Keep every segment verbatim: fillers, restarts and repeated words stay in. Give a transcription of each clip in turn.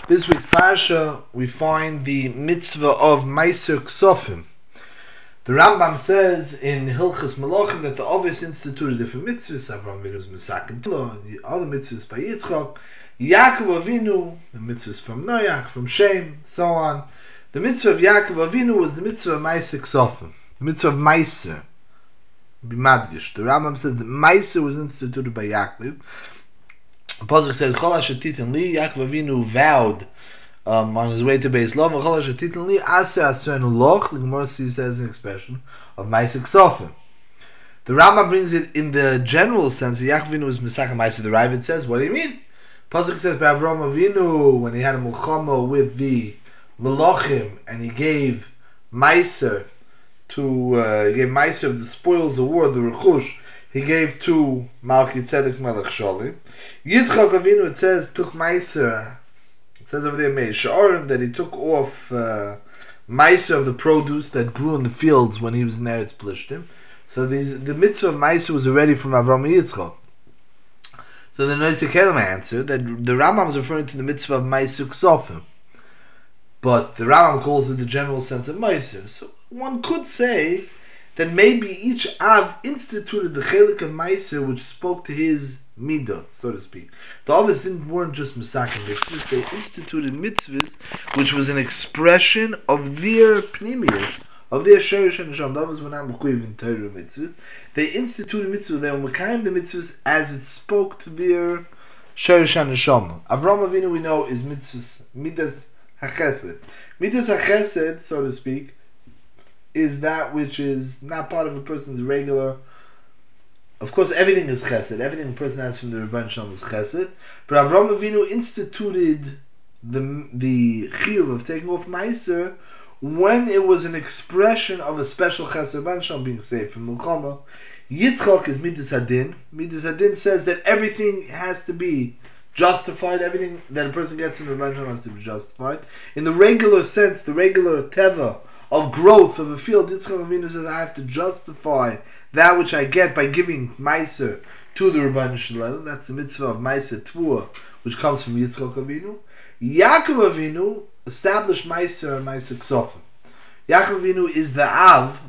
This week's parasha, we find the mitzvah of Meiser Ksofim. The Rambam says in Hilchas Malachim that the Ovis instituted different mitzvahs. Avram Avinu's Mesakin Tilo, the other mitzvahs by Yitzchak, Yaakov Avinu, the mitzvahs from Noach, from Shem, so on. The mitzvah of Yaakov Avinu was the mitzvah of Meiser Ksofim, the mitzvah of Meiser. B'madgish. The Rambam says that Meiser was instituted by Yaakov. The Pasuk says, Chol HaShetitin Li, Yaakov Avinu vowed um, on his way to Beis Lov, Chol HaShetitin Li, Aseh Asrenu Loch, the Gemara sees as an expression of Meiser Ksofim. The Rambam brings it in the general sense that Yaakov Avinu was Mesach Meiser. The Ravid says, what do you mean? Pasuk says, by Avram Avinu, when he had a Mulchama with the Malachim, and he gave Meiser to, uh, he gave Meiser of the spoils of war, the Rechush, he gave to Malki Tzedek Melech Sholim. Yitzchak Avinu, it says, took Meiser, it says over there, Mei Sha'orim, that he took off uh, Meiser of the produce that grew in the fields when he was in Eretz Plishtim. So these, the mitzvah of Meiser was already from Avram and Yitzchak. So the Nosei Kelem answered that the Rambam is referring to the mitzvah of Meiser Ksofim, but the Rambam calls it the general sense of Meiser. So one could say that maybe each Av instituted the chelik of Meiser which spoke to his midah, so to speak. The Avos didn't weren't just Mesakim mitzvahs; they instituted mitzvahs which was an expression of their pnimiyus, of their sherish and neshama. The Avos were not mechuyev in Torah mitzvahs. They instituted mitzvahs. They were mekayim the mitzvahs as it spoke to their sherish and neshama. Avram Avinu, we know, is mitzvahs midas hachesed. Midas hachesed, so to speak, is that which is not part of a person's regular. Of course, everything is chesed. Everything a person has from the Rebbeinu Shalom is chesed. But Avram Avinu instituted the the chiyuv of taking off Meiser when it was an expression of a special chesed. Rebbeinu Shalom being saved from Mulchama. Yitzchak is Midas Hadin. Midas Hadin says that everything has to be justified. Everything that a person gets from the Rebbeinu Shalom has to be justified. In the regular sense, the regular teva of growth of a field, Yitzchak Avinu says, I have to justify that which I get by giving Meiser to the Rebbeinu Shalom. That's the mitzvah of Meiser Tvua, which comes from Yitzchak Avinu. Yaakov Avinu established Meiser and Meiser Ksofim. Yaakov Avinu is the Av,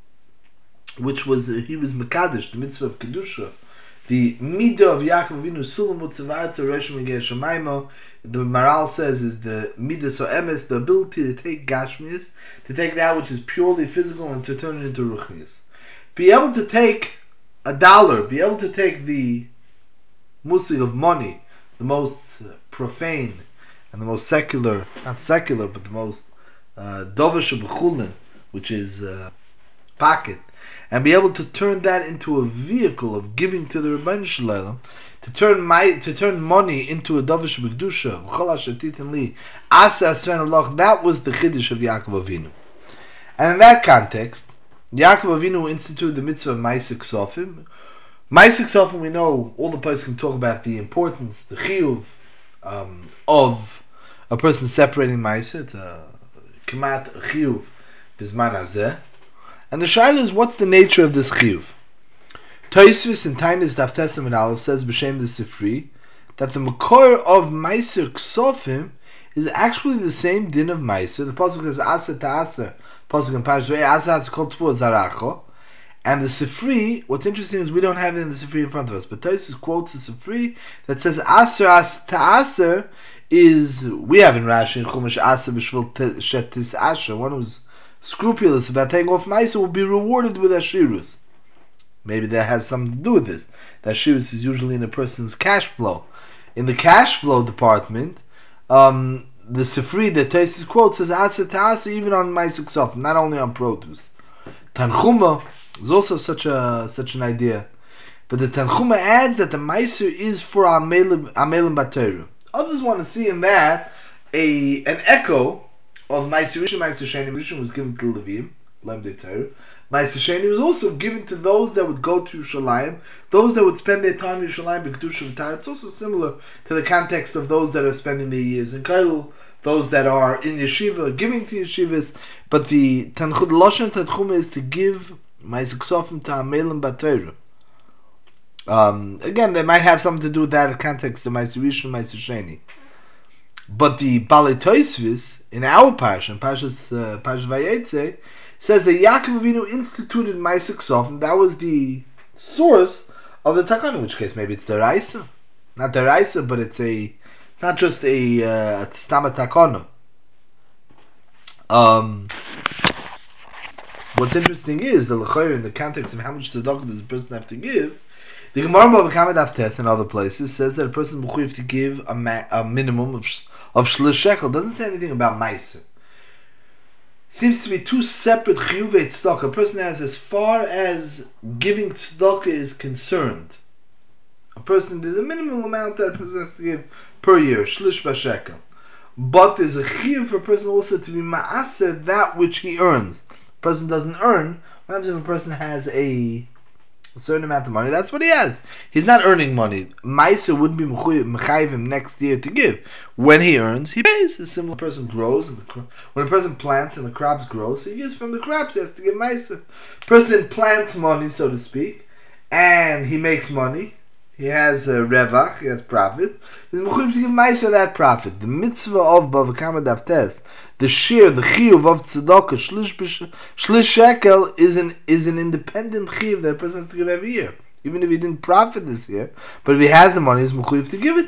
which was, uh, he was Mekadesh, the mitzvah of Kedusha. The midah of Yaakov Avinu, Sulam Utzavartza Reshim Megeh Shemaimo, the Maral says, is the midas or emes, the ability to take gashmias, to take that which is purely physical and to turn it into ruchnias. Be able to take a dollar, be able to take the musig of money, the most uh, profane and the most secular, not secular, but the most dovish uh, b'chulin, which is uh, pocket, and be able to turn that into a vehicle of giving to the Rebbeinu Shalom, to turn my to turn money into a davish b'kedusha, v'chol hashetitin li, aseh asrenu loch. That was the chiddush of Yaakov Avinu, and in that context, Yaakov Avinu instituted the mitzvah of Meiser Ksofim. Meiser Ksofim, we know all the places can talk about the importance, the chiyuv um, of a person separating Meiser. It's a kemat chiyuv bizman hazeh. And the shaila is, what's the nature of this chiyuv? Tosfos in Tainis Daf Tesam and Aleph says b'shem the Sifri that the makor of Meiser Ksofim is actually the same din of Meiser. The pasuk says Asa ta'asa, pasuk in Parashat Asa has called Tfuah Zaracho, and the Sifri. What's interesting is we don't have it in the Sifri in front of us, but Tosfos quotes the Sifri that says Asa as ta'asa is, we have in Rashi in Chumash Asa b'shvil shetis Asher. One who's scrupulous about taking off Meiser will be rewarded with Ashirus. Maybe that has something to do with this. That Ashirus is usually in a person's cash flow. In the cash flow department, um, the Sifri that Tosfos quotes says Asa Ta'asa even on Meiser Ksofim, not only on produce. Tanchuma is also such a such an idea, but the Tanchuma adds that the Meiser is for Amelim Bateru. Others want to see in that a an echo of Meiser Rishon. Meiser Sheni Rishon was given to Levim, Lemdei Torah. Meiser Sheni was also given to those that would go to Yerushalayim, those that would spend their time in Yerushalayim b'kedusha v'tara. It's also similar to the context of those that are spending their years in Kailul, those that are in yeshiva, giving to yeshivas. But the Tanchud Loshen Tanchuma is to give Meiser Ksofim to Amelim Bateru. Um, again, they might have something to do with that context of Meiser Rishon, Meiser Sheni. But the Balei Tosfos in our parsha, in Parshas uh, Parshas Vayetze, says that Yaakov Avinu instituted Ma'aseh Ksofim. That was the source of the takana. In which case, maybe it's deraisa, not deraisa, but it's a not just a uh, stama takana. Um, what's interesting is the l'chayr in the context of how much tzedakah does a person have to give. The Gemara Bava Kama Daf Tes and other places says that a person mechuyev to give a, ma- a minimum of sh- of shlish shekel. Doesn't say anything about ma'aseh. Seems to be two separate chiyuvei tzedakah. A person has, as far as giving tzedakah is concerned, a person, there's a minimum amount that a person has to give per year, shlish b'shekel. But there's a chiyuv for a person also to be ma'aseh that which he earns. A person doesn't earn. What happens if a person has a a certain amount of money? That's what he has. He's not earning money. Ma'aseh wouldn't be mechayiv him next year to give. When he earns, he pays. A similar person grows, and the cro- when a person plants and the crops grow, so he gives from the crops. He has to give ma'aseh. Person plants money, so to speak, and he makes money. He has a revach. He has profit. He's mechayiv to give ma'aseh that profit. The mitzvah of Bava Kama Daf Tes, the shir, the chiyuv of tzedakah, shlish, shlish shekel, is an is an independent chiyuv that a person has to give every year, even if he didn't profit this year. But if he has the money, he's mechuyev to give it.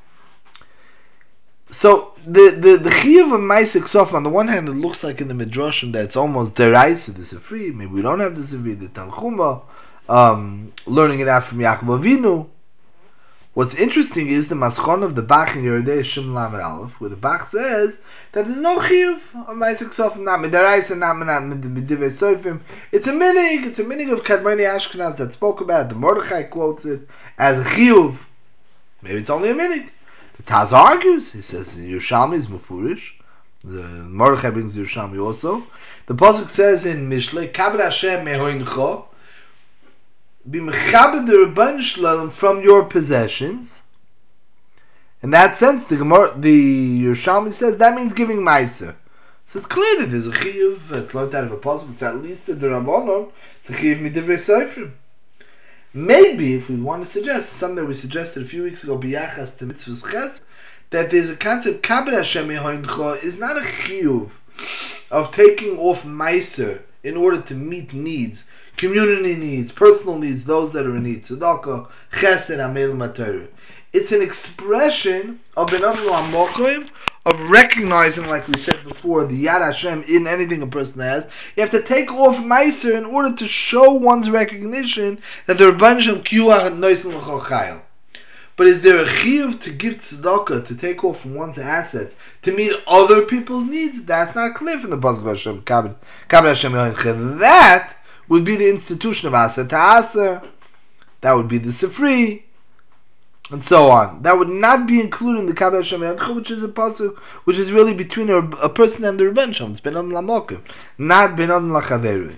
So the the the chiyuv of Ma'aseh Ksofim, on the one hand, it looks like in the midrashim that it's almost deraisa, this is free. Maybe we don't have this free. The Tanchuma, um, learning it out from Yaakov Avinu. What's interesting is the maschon of the Bach in Yeridei Shim Lamed Aleph, where the Bach says that there's no chiyuv of Ma'aseh Ksofim, not midaraisa, not midivei sofim. It's a minig, it's a minig of Kadmoni Ashkenaz that spoke about it. The Mordechai quotes it as a chiyuv. Maybe it's only a minig. The Taz argues. He says Yerushalmi is mufurish. The Mordechai brings the Yerushalmi also. The pasuk says in Mishlei, Kabed Hashem mehoincho, be mechabed the Rebbeinu Shalom from your possessions. In that sense, the Gemara, the Yerushalmi says that means giving ma'aser. So it's clear that there's a chiyuv. It's learned out of a pasuk. It's at least a derabanan. It's a chiyuv midivrei sofrim. Maybe if we want to suggest something that we suggested a few weeks ago, biyachas to mitzvahs ches, that there's a concept kabed Hashem yehoincho is not a chiyuv of taking off ma'aser in order to meet needs. Community needs, personal needs, those that are in need. Tzedakah, chesed, amel, mater. It's an expression of benadlu amokim, of recognizing, like we said before, the Yad Hashem in anything a person has. You have to take off ma'aser in order to show one's recognition that the Rebbeinu Shem kiyuach noisen l'chochayil. But is there a chiyuv to give tzedakah, to take off from one's assets, to meet other people's needs? That's not clear from the pasuk of Hashem. Kabed Hashem yoincha. That would be the institution of Asa Ta'asa. That would be the Sifri, and so on. That would not be included in the Kabed Hashem Yoincha, which is a pasuk, which is really between a, a person and the Rebbeinu Shalom. It's Benon Lamokim, not Benon Lachaveri.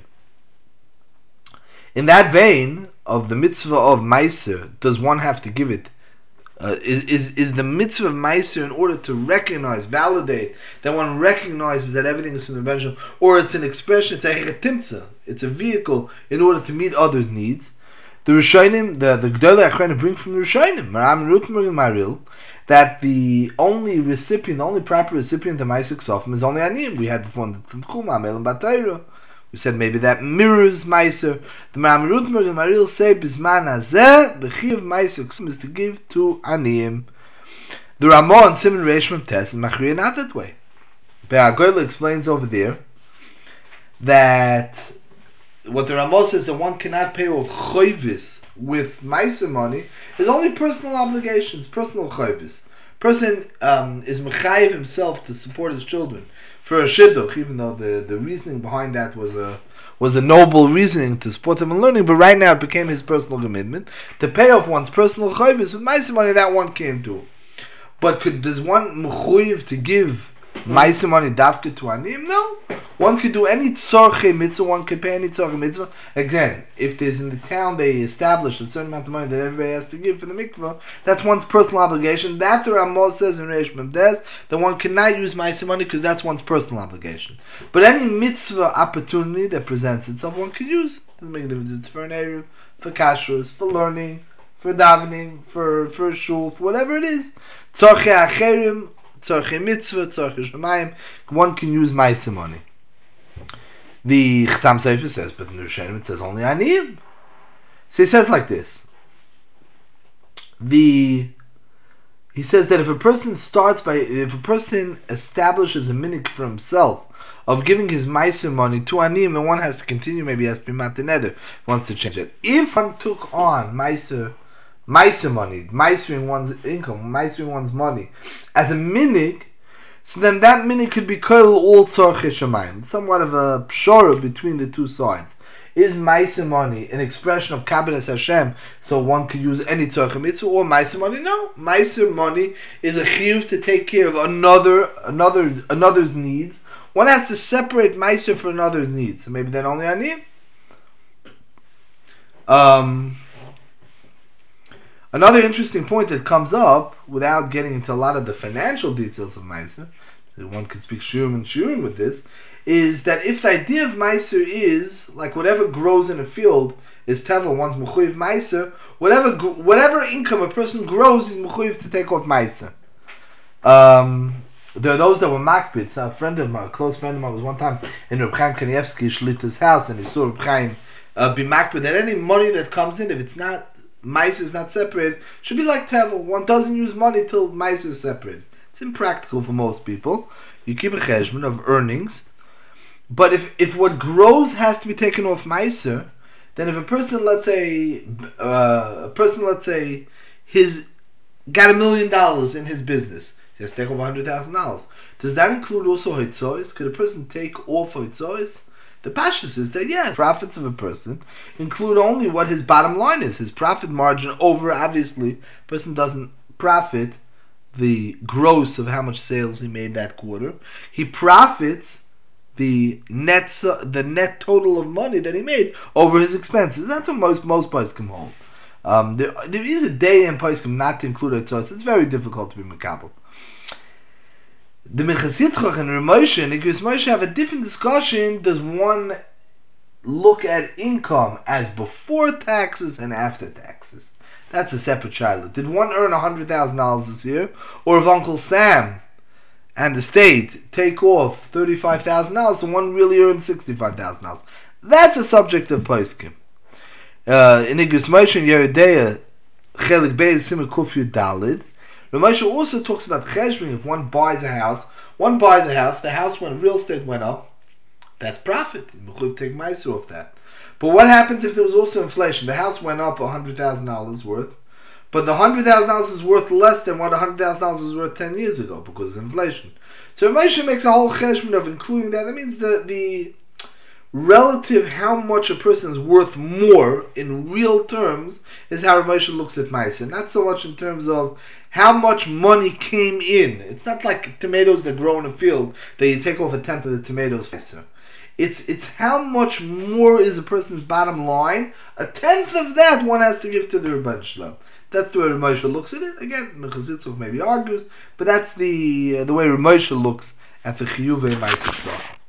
In that vein of the mitzvah of Ma'aser, does one have to give it? Uh, is, is is the mitzvah of Ma'aser in order to recognize, validate that one recognizes that everything is from the Rebbeinu Shalom, or it's an expression, it's a timtza, it's a vehicle in order to meet others' needs? The Rishonim, the the Gdolei Achronim bring from the Rishonim, Maram Rutenberg and Maril, that the only recipient, the only proper recipient of Ma'aseh Ksofim is only Aniyim. We had before in the Tanchuma, Amel and Batayra. We said maybe that mirrors Ma'aser. The Maram Rutenberg and Maril say Bizman Hazeh, the Chi of Ma'aseh Ksofim is to give to Aniyim. The Ramah and Simon Reish Tes is Machriya not that way. Be'agoyla explains over there that what the Ramah says that one cannot pay off choivis with Ma'aser money is only personal obligations, personal choivis. Person um, is mechayiv himself to support his children for a shidduch, even though the, the reasoning behind that was a was a noble reasoning to support them in learning, but right now it became his personal commitment to pay off one's personal choivis with Ma'aser money. That one can't do. But could does one mechuyev to give Ma'aser money dafka to Aniyim? No. One could do any tzorchei mitzvah, one could pay any tzorchei mitzvah. Again, if there's in the town they establish a certain amount of money that everybody has to give for the mikvah, that's one's personal obligation. That the Ramah says in Reish Memdes that one cannot use Ma'aser money because that's one's personal obligation. But any mitzvah opportunity that presents itself, one could use. Doesn't make a difference. It's for an eruv, for kashrus, for learning, for davening, for for a shul, for whatever it is. Tzorchei acherim, tzarchei mitzvah, tzarchei shemayim, one can use ma'aser money. The Chassam Sofer says, but in the Rishonim it says only aniyim. So he says like this. The he says that if a person starts by, if a person establishes a minhag for himself of giving his ma'aser money to aniyim, and one has to continue, maybe he has to be mataneder, wants to change it. If one took on ma'aser, ma'aser money, ma'asering one's income, ma'asering one's money as a minhag, so then that minhag could be koil all tzarchei shemayim. Somewhat of a pshara between the two sides. Is ma'aser money an expression of kabbalas Hashem, so one could use any tzarchei mitzvah, or ma'aser money? No, ma'aser money is a chiyuv to take care of another, another, another's needs. One has to separate ma'aser for another's needs. So maybe then only aniyim. Um, another interesting point that comes up, without getting into a lot of the financial details of ma'aser, one could speak shurim and shurim with this, is that if the idea of ma'aser is like whatever grows in a field is tevel, one's mechuyev ma'aser, whatever whatever income a person grows, he's mechuyev to take off ma'aser. Um, there are those that were makbid. A friend of mine, a close friend of mine, was one time in Reb Chaim Kanievsky Shlita's house, and he saw Reb Chaim uh, be makbid that any money that comes in, if it's not ma'aser is not separated, should be like tevel. One doesn't use money till ma'aser is separated. It's impractical for most people. You keep a cheshbon of earnings. But if, if what grows has to be taken off ma'aser, then if a person, let's say, uh, a person, let's say, his got a million dollars in his business, he has to take off a hundred thousand dollars. Does that include also hitzois? Could a person take off hitzois? The pashtus is that yeah, profits of a person include only what his bottom line is, his profit margin over. Obviously, a person doesn't profit the gross of how much sales he made that quarter. He profits the net the net total of money that he made over his expenses. That's what most most poskim hold. Um, there, there is a day in poskim not to include hitzos. It's very difficult to be makabel. The Minchas Yitzchak and Reb Moshe and Igros Moshe have a different discussion. Does one look at income as before taxes and after taxes? That's a separate child. Did one earn a hundred thousand dollars this year, or if Uncle Sam and the state take off thirty-five thousand dollars, and one really earns sixty-five thousand dollars? That's a subject of poskim. Uh, in Igros Moshe and Yeridea, Chelik Beis Simon Kufyu Dalid, Reb Moshe also talks about cheshbon. If one buys a house, one buys a house, the house when real estate went up, that's profit. You take ma'aser off that. But what happens if there was also inflation? The house went up one hundred thousand dollars worth, but the one hundred thousand dollars is worth less than what one hundred thousand dollars was worth ten years ago because of inflation. So Reb Moshe makes a whole cheshbon of including that. That means the, the relative how much a person is worth more in real terms is how Reb Moshe looks at ma'aser. Not so much in terms of how much money came in. It's not like tomatoes that grow in a field that you take off a tenth of the tomatoes. It's it's how much more is a person's bottom line. A tenth of that one has to give to the Rebbeinu Shalom. That's the way Reb Moshe looks at it. Again, Minchas Yitzchak maybe argues, but that's the uh, the way Reb Moshe looks at the chiyuvei ma'aser.